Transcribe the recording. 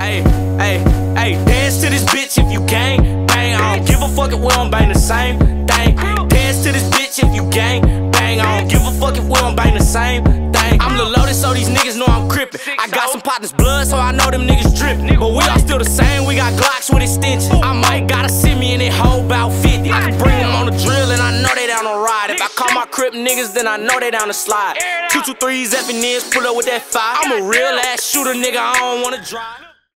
Hey, hey, hey, dance to this bitch if you gang bang. I don't give a fuck if we don't bang the same thing. Dance to this bitch if you gang bang. I don't give a fuck if we don't bang the same thing. I'm Lil Loaded, so these niggas know I'm crippin'. I got some partners' blood, so I know them niggas drippin'. But we all still the same, we got Glocks with extensions. I might gotta send me in that hoe about 50. I can bring them on the drill, and I know they down to ride. If I call my crip niggas, then I know they down to slide. 223s, effing is, pull up with that fire. I'm a real ass shooter, nigga, I don't wanna drive.